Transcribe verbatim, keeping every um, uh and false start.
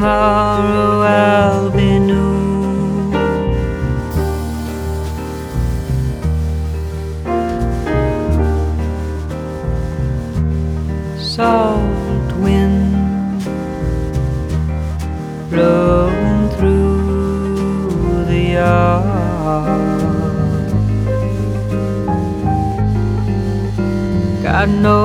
tomorrow I'll be new. Salt wind blowing through the yard. God knows